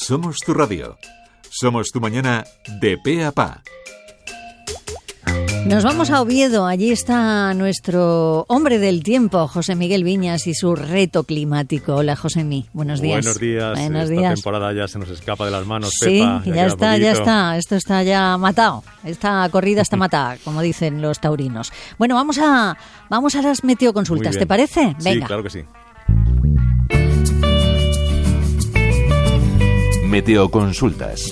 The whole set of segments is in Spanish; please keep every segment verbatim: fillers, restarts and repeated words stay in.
Somos tu radio. Somos tu mañana de pe a pa. Nos vamos a Oviedo. Allí está nuestro hombre del tiempo, José Miguel Viñas, y su reto climático. Hola, Josemi. Buenos días. Buenos días. Buenos Esta días. temporada ya se nos escapa de las manos, sí, Pepa. ya, ya está, ya está. Esto está ya matado. Esta corrida está matada, como dicen los taurinos. Bueno, vamos a vamos a las meteoconsultas, ¿te parece? Venga. Sí, claro que sí. Meteoconsultas.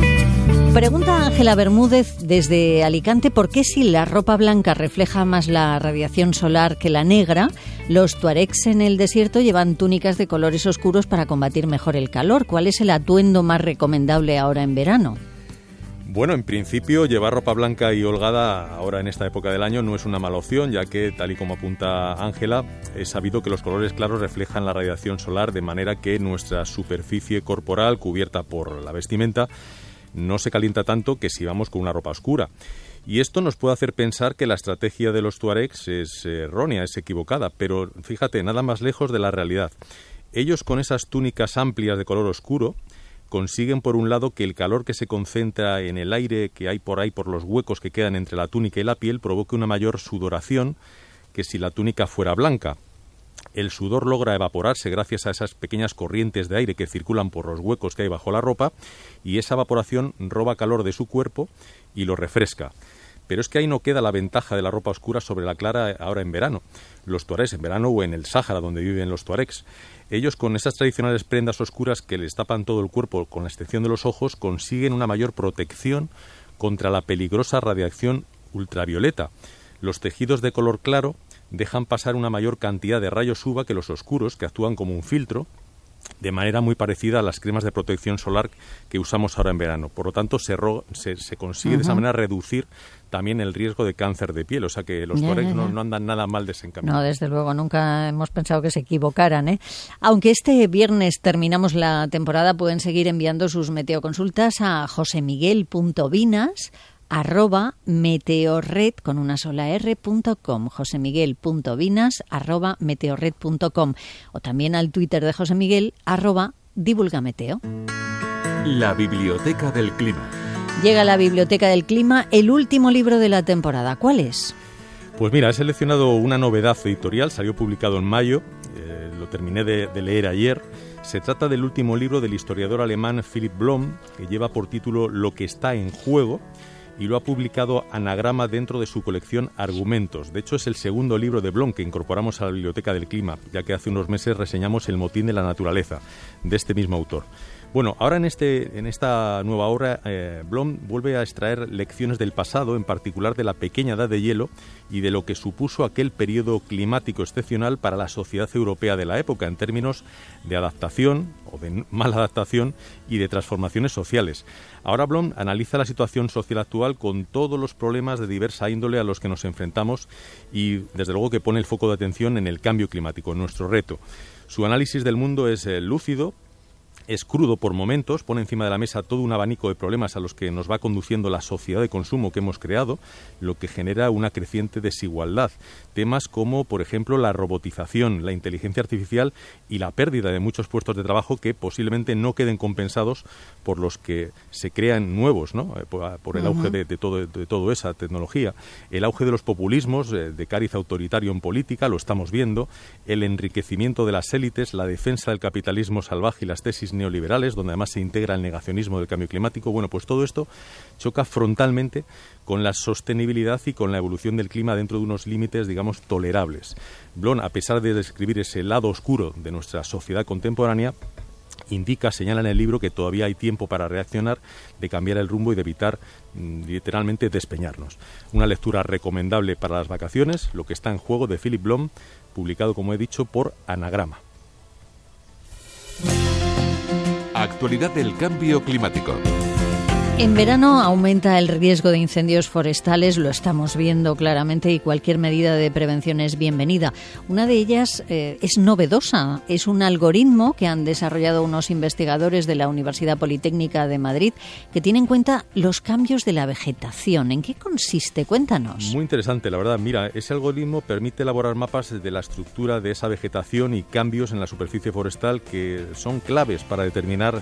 Pregunta Ángela Bermúdez desde Alicante: ¿por qué si la ropa blanca refleja más la radiación solar que la negra, los tuaregs en el desierto llevan túnicas de colores oscuros para combatir mejor el calor? ¿Cuál es el atuendo más recomendable ahora en verano? Bueno, en principio llevar ropa blanca y holgada ahora en esta época del año no es una mala opción, ya que, tal y como apunta Ángela, es sabido que los colores claros reflejan la radiación solar, de manera que nuestra superficie corporal cubierta por la vestimenta no se calienta tanto que si vamos con una ropa oscura. Y esto nos puede hacer pensar que la estrategia de los tuaregs es errónea, es equivocada, pero fíjate, nada más lejos de la realidad. Ellos, con esas túnicas amplias de color oscuro, consiguen, por un lado, que el calor que se concentra en el aire que hay por ahí, por los huecos que quedan entre la túnica y la piel, provoque una mayor sudoración que si la túnica fuera blanca. El sudor logra evaporarse gracias a esas pequeñas corrientes de aire que circulan por los huecos que hay bajo la ropa, y esa evaporación roba calor de su cuerpo y lo refresca. Pero es que ahí no queda la ventaja de la ropa oscura sobre la clara ahora en verano. Los tuaregs en verano, o en el Sáhara donde viven los tuaregs, ellos, con esas tradicionales prendas oscuras que les tapan todo el cuerpo con la excepción de los ojos, consiguen una mayor protección contra la peligrosa radiación ultravioleta. Los tejidos de color claro dejan pasar una mayor cantidad de rayos U V A que los oscuros, que actúan como un filtro, de manera muy parecida a las cremas de protección solar que usamos ahora en verano. Por lo tanto, se, ro- se, se consigue uh-huh. de esa manera reducir también el riesgo de cáncer de piel. O sea que los tuaregs no, no andan nada mal desencaminados. No, desde luego, nunca hemos pensado que se equivocaran, ¿eh? Aunque este viernes terminamos la temporada, pueden seguir enviando sus meteoconsultas a josemiguel.vinas arroba meteorred con una sola r punto com, josemiguel.vinas arroba meteorred punto com, o también al Twitter de José Miguel arroba divulgameteo. La Biblioteca del Clima. Llega la Biblioteca del Clima, el último libro de la temporada. ¿Cuál es? Pues mira, he seleccionado una novedad editorial, salió publicado en mayo, eh, lo terminé de, de leer ayer. Se trata del último libro del historiador alemán Philipp Blom, que lleva por título Lo que está en juego, y lo ha publicado Anagrama dentro de su colección Argumentos. De hecho, es el segundo libro de Blom que incorporamos a la Biblioteca del Clima, ya que hace unos meses reseñamos El motín de la naturaleza, de este mismo autor. Bueno, ahora en, este, en esta nueva obra, eh, Blom vuelve a extraer lecciones del pasado, en particular de la pequeña edad de hielo y de lo que supuso aquel periodo climático excepcional para la sociedad europea de la época, en términos de adaptación o de mala adaptación y de transformaciones sociales. Ahora Blom analiza la situación social actual con todos los problemas de diversa índole a los que nos enfrentamos y, desde luego, que pone el foco de atención en el cambio climático, en nuestro reto. Su análisis del mundo es eh, lúcido, es crudo por momentos, pone encima de la mesa todo un abanico de problemas a los que nos va conduciendo la sociedad de consumo que hemos creado, lo que genera una creciente desigualdad. Temas como, por ejemplo, la robotización, la inteligencia artificial y la pérdida de muchos puestos de trabajo que posiblemente no queden compensados por los que se crean nuevos, ¿no? Por, por el uh-huh. auge de, de, todo, de toda esa tecnología. El auge de los populismos, eh, de cariz autoritario en política, lo estamos viendo. El enriquecimiento de las élites, la defensa del capitalismo salvaje y las tesis neoliberales, donde además se integra el negacionismo del cambio climático. Bueno, pues todo esto choca frontalmente con la sostenibilidad y con la evolución del clima dentro de unos límites, digamos, tolerables. Blom, a pesar de describir ese lado oscuro de nuestra sociedad contemporánea, indica, señala en el libro, que todavía hay tiempo para reaccionar, de cambiar el rumbo y de evitar mm, literalmente despeñarnos. Una lectura recomendable para las vacaciones, Lo que está en juego, de Philipp Blom, publicado, como he dicho, por Anagrama. Actualidad del cambio climático. En verano aumenta el riesgo de incendios forestales, lo estamos viendo claramente, y cualquier medida de prevención es bienvenida. Una de ellas eh, es novedosa, es un algoritmo que han desarrollado unos investigadores de la Universidad Politécnica de Madrid que tiene en cuenta los cambios de la vegetación. ¿En qué consiste? Cuéntanos. Muy interesante, la verdad. Mira, ese algoritmo permite elaborar mapas de la estructura de esa vegetación y cambios en la superficie forestal que son claves para determinar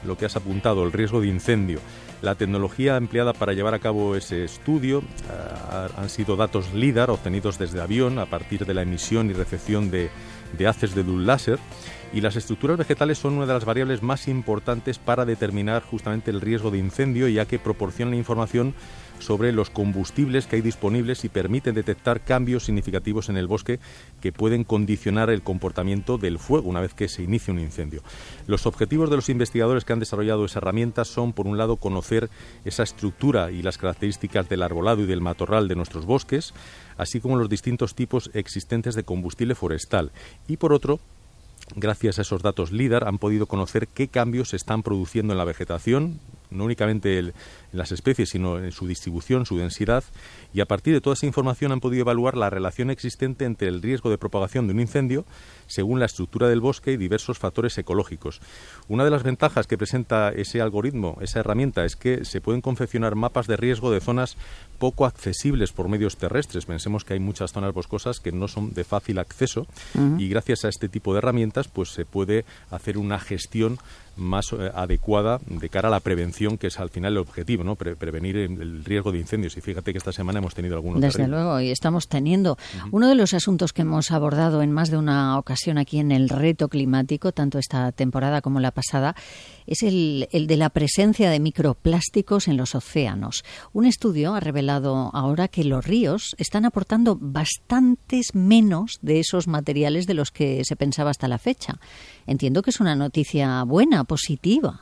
lo que has apuntado, el riesgo de incendio. La tecnología empleada para llevar a cabo ese estudio uh, han sido datos LIDAR obtenidos desde avión a partir de la emisión y recepción de, de haces de luz láser. Y las estructuras vegetales son una de las variables más importantes para determinar justamente el riesgo de incendio, ya que proporcionan información sobre los combustibles que hay disponibles y permiten detectar cambios significativos en el bosque que pueden condicionar el comportamiento del fuego una vez que se inicia un incendio. Los objetivos de los investigadores que han desarrollado esa herramienta son, por un lado, conocer esa estructura y las características del arbolado y del matorral de nuestros bosques, así como los distintos tipos existentes de combustible forestal, y por otro, gracias a esos datos LIDAR han podido conocer qué cambios se están produciendo en la vegetación, no únicamente el, en las especies, sino en su distribución, su densidad, y a partir de toda esa información han podido evaluar la relación existente entre el riesgo de propagación de un incendio según la estructura del bosque y diversos factores ecológicos. Una de las ventajas que presenta ese algoritmo, esa herramienta, es que se pueden confeccionar mapas de riesgo de zonas poco accesibles por medios terrestres. Pensemos que hay muchas zonas boscosas que no son de fácil acceso uh-huh. y gracias a este tipo de herramientas pues se puede hacer una gestión más eh, adecuada de cara a la prevención, que es al final el objetivo, ¿no? Pre- prevenir el, el riesgo de incendios. Y fíjate que esta semana hemos tenido algunos. Desde terribles. luego, y estamos teniendo. Uh-huh. Uno de los asuntos que hemos abordado en más de una ocasión aquí en el reto climático, tanto esta temporada como la pasada, es el, el de la presencia de microplásticos en los océanos. Un estudio ha revelado ahora que los ríos están aportando bastantes menos de esos materiales de los que se pensaba hasta la fecha. Entiendo que es una noticia buena, positiva.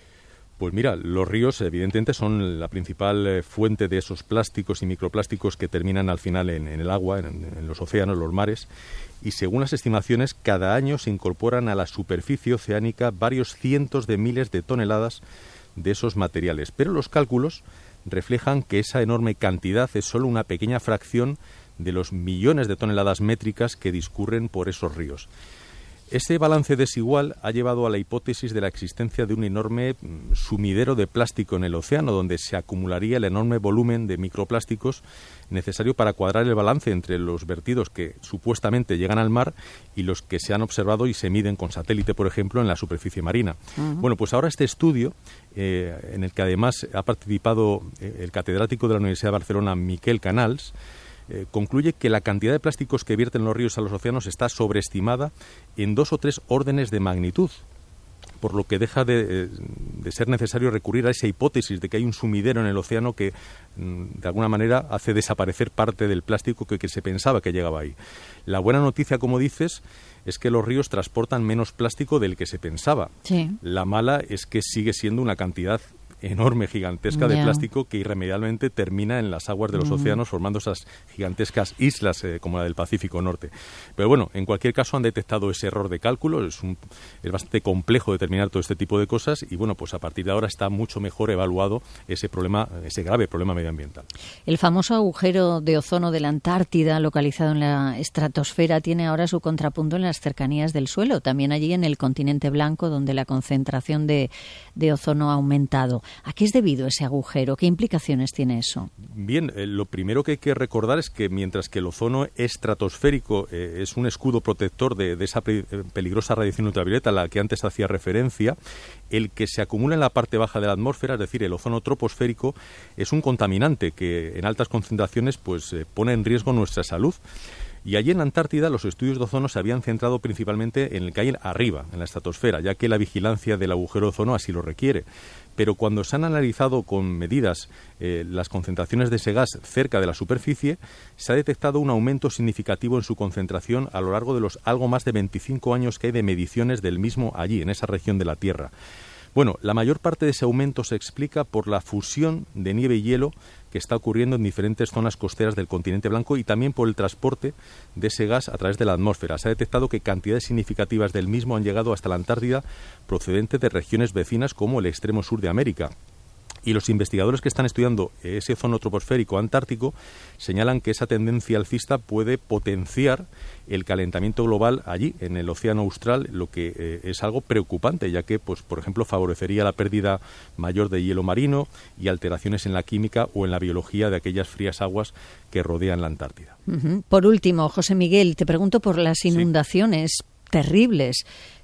Pues mira, los ríos evidentemente son la principal eh, fuente de esos plásticos y microplásticos que terminan al final en, en el agua, en, en los océanos, los mares, y según las estimaciones, cada año se incorporan a la superficie oceánica varios cientos de miles de toneladas de esos materiales. Pero los cálculos reflejan que esa enorme cantidad es solo una pequeña fracción de los millones de toneladas métricas que discurren por esos ríos. Este balance desigual ha llevado a la hipótesis de la existencia de un enorme sumidero de plástico en el océano, donde se acumularía el enorme volumen de microplásticos necesario para cuadrar el balance entre los vertidos que supuestamente llegan al mar y los que se han observado y se miden con satélite, por ejemplo, en la superficie marina. Uh-huh. Bueno, pues ahora este estudio, eh, en el que además ha participado eh, el catedrático de la Universidad de Barcelona, Miquel Canals, Eh, concluye que la cantidad de plásticos que vierten los ríos a los océanos está sobreestimada en dos o tres órdenes de magnitud, por lo que deja de, de ser necesario recurrir a esa hipótesis de que hay un sumidero en el océano que de alguna manera hace desaparecer parte del plástico que, que se pensaba que llegaba ahí. La buena noticia, como dices, es que los ríos transportan menos plástico del que se pensaba. Sí. La mala es que sigue siendo una cantidad enorme, gigantesca de yeah. plástico que irremediablemente termina en las aguas de los mm. océanos, formando esas gigantescas islas eh, como la del Pacífico Norte. Pero bueno, en cualquier caso han detectado ese error de cálculo, es, un, es bastante complejo determinar todo este tipo de cosas y bueno, pues a partir de ahora está mucho mejor evaluado ese problema, ese grave problema medioambiental. El famoso agujero de ozono de la Antártida, localizado en la estratosfera, tiene ahora su contrapunto en las cercanías del suelo, también allí en el continente blanco, donde la concentración de, de ozono ha aumentado. ¿A qué es debido ese agujero? ¿Qué implicaciones tiene eso? Bien, eh, lo primero que hay que recordar es que mientras que el ozono estratosférico eh, es un escudo protector de, de esa pe- peligrosa radiación ultravioleta a la que antes hacía referencia, el que se acumula en la parte baja de la atmósfera, es decir, el ozono troposférico, es un contaminante que en altas concentraciones pues, eh, pone en riesgo nuestra salud. Y allí en la Antártida los estudios de ozono se habían centrado principalmente en el que hay arriba, en la estratosfera, ya que la vigilancia del agujero de ozono así lo requiere. Pero cuando se han analizado con medidas eh, las concentraciones de ese gas cerca de la superficie, se ha detectado un aumento significativo en su concentración a lo largo de los algo más de veinticinco años que hay de mediciones del mismo allí, en esa región de la Tierra. Bueno, la mayor parte de ese aumento se explica por la fusión de nieve y hielo que está ocurriendo en diferentes zonas costeras del continente blanco y también por el transporte de ese gas a través de la atmósfera. Se ha detectado que cantidades significativas del mismo han llegado hasta la Antártida procedentes de regiones vecinas como el extremo sur de América. Y los investigadores que están estudiando ese ozono troposférico antártico señalan que esa tendencia alcista puede potenciar el calentamiento global allí, en el océano austral, lo que eh, es algo preocupante, ya que, pues, por ejemplo, favorecería la pérdida mayor de hielo marino y alteraciones en la química o en la biología de aquellas frías aguas que rodean la Antártida. Uh-huh. Por último, José Miguel, te pregunto por las inundaciones sí. terribles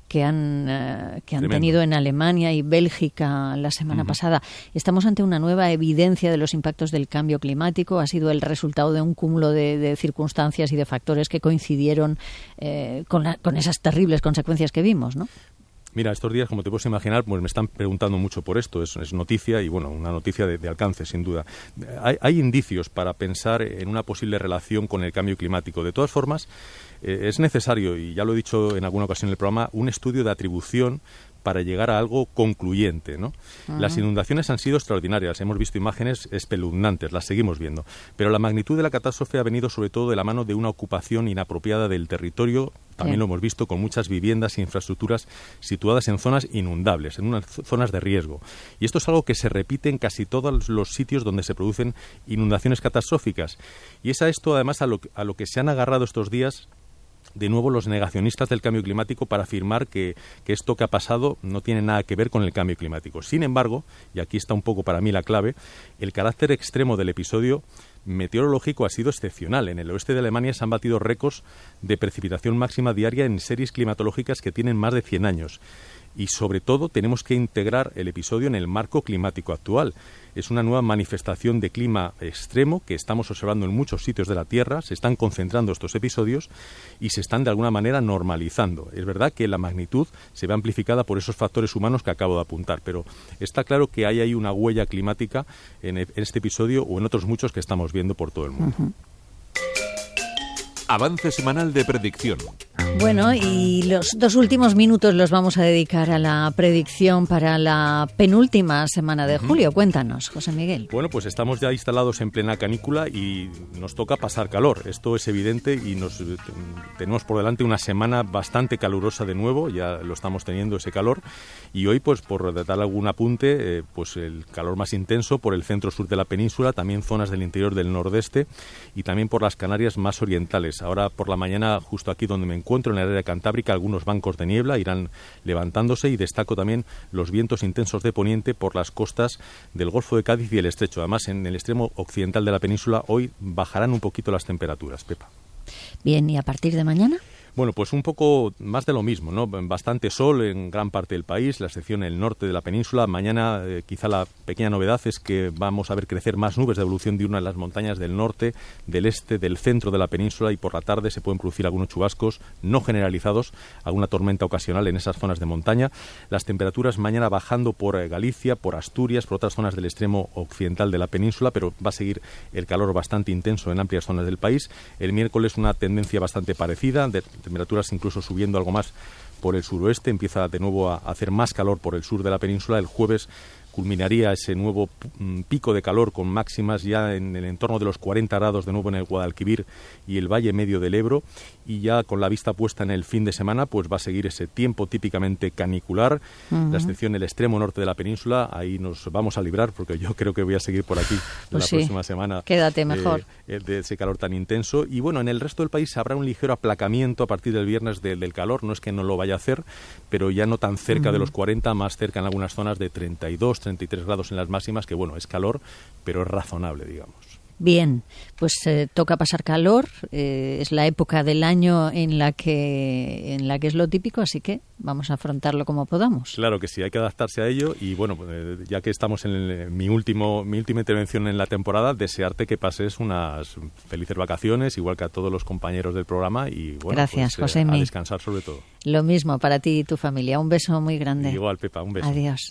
que han, eh, que han Tremendo. tenido en Alemania y Bélgica la semana uh-huh. pasada. Estamos ante una nueva evidencia de los impactos del cambio climático. Ha sido el resultado de un cúmulo de, de circunstancias y de factores que coincidieron eh, con, la, con esas terribles consecuencias que vimos, ¿no? Mira, estos días, como te puedes imaginar, pues me están preguntando mucho por esto. Es, es noticia y, bueno, una noticia de, de alcance, sin duda. Hay, hay indicios para pensar en una posible relación con el cambio climático. De todas formas, eh, es necesario, y ya lo he dicho en alguna ocasión en el programa, un estudio de atribución para llegar a algo concluyente, ¿no? Uh-huh. Las inundaciones han sido extraordinarias, hemos visto imágenes espeluznantes, las seguimos viendo, pero la magnitud de la catástrofe ha venido sobre todo de la mano de una ocupación inapropiada del territorio, también sí. lo hemos visto con muchas viviendas e infraestructuras situadas en zonas inundables, en unas zonas de riesgo. Y esto es algo que se repite en casi todos los sitios donde se producen inundaciones catastróficas. Y es a esto, además, a lo, a lo que se han agarrado estos días de nuevo los negacionistas del cambio climático para afirmar que, que esto que ha pasado no tiene nada que ver con el cambio climático. Sin embargo, y aquí está un poco para mí la clave, el carácter extremo del episodio meteorológico ha sido excepcional. En el oeste de Alemania se han batido récords de precipitación máxima diaria en series climatológicas que tienen más de cien años. Y sobre todo tenemos que integrar el episodio en el marco climático actual. Es una nueva manifestación de clima extremo que estamos observando en muchos sitios de la Tierra. Se están concentrando estos episodios y se están de alguna manera normalizando. Es verdad que la magnitud se ve amplificada por esos factores humanos que acabo de apuntar, pero está claro que hay ahí una huella climática en este episodio o en otros muchos que estamos viendo por todo el mundo. Uh-huh. Avance semanal de predicción. Bueno, y los dos últimos minutos los vamos a dedicar a la predicción para la penúltima semana de julio. Cuéntanos, José Miguel. Bueno, pues estamos ya instalados en plena canícula y nos toca pasar calor. Esto es evidente y nos tenemos por delante una semana bastante calurosa de nuevo. Ya lo estamos teniendo ese calor. Y hoy, pues por dar algún apunte, eh, pues el calor más intenso por el centro-sur de la península, también zonas del interior del nordeste y también por las Canarias más orientales. Ahora por la mañana, justo aquí donde me encuentro, en el área cantábrica, algunos bancos de niebla irán levantándose y destaco también los vientos intensos de poniente por las costas del Golfo de Cádiz y el Estrecho. Además, en el extremo occidental de la península hoy bajarán un poquito las temperaturas, Pepa. Bien, ¿y a partir de mañana? Bueno, pues un poco más de lo mismo, ¿no? Bastante sol en gran parte del país, la excepción en el norte de la península. Mañana eh, quizá la pequeña novedad es que vamos a ver crecer más nubes de evolución diurna en las montañas del norte, del este, del centro de la península y por la tarde se pueden producir algunos chubascos no generalizados, alguna tormenta ocasional en esas zonas de montaña. Las temperaturas mañana bajando por eh, Galicia, por Asturias, por otras zonas del extremo occidental de la península, pero va a seguir el calor bastante intenso en amplias zonas del país. El miércoles una tendencia bastante parecida, de temperaturas incluso subiendo algo más por el suroeste, empieza de nuevo a hacer más calor por el sur de la península. El jueves culminaría ese nuevo pico de calor con máximas ya en el entorno de los cuarenta grados de nuevo en el Guadalquivir y el Valle Medio del Ebro, y ya con la vista puesta en el fin de semana pues va a seguir ese tiempo típicamente canicular. Uh-huh. La excepción el extremo norte de la península, ahí nos vamos a librar porque yo creo que voy a seguir por aquí pues la sí. próxima semana. Quédate mejor. Eh, de ese calor tan intenso. Y bueno, en el resto del país habrá un ligero aplacamiento a partir del viernes de, del calor, no es que no lo vaya a hacer, pero ya no tan cerca uh-huh. de los cuarenta, más cerca en algunas zonas de treinta y dos, treinta y tres grados en las máximas, que bueno, es calor, pero es razonable, digamos. Bien, pues eh, toca pasar calor, eh, es la época del año en la que en la que es lo típico, así que vamos a afrontarlo como podamos. Claro que sí, hay que adaptarse a ello y bueno, eh, ya que estamos en el, mi último mi última intervención en la temporada, desearte que pases unas felices vacaciones, igual que a todos los compañeros del programa y bueno, gracias, pues, Josemi. Eh, a descansar sobre todo. Lo mismo para ti y tu familia, un beso muy grande. Igual, Pepa, un beso. Adiós.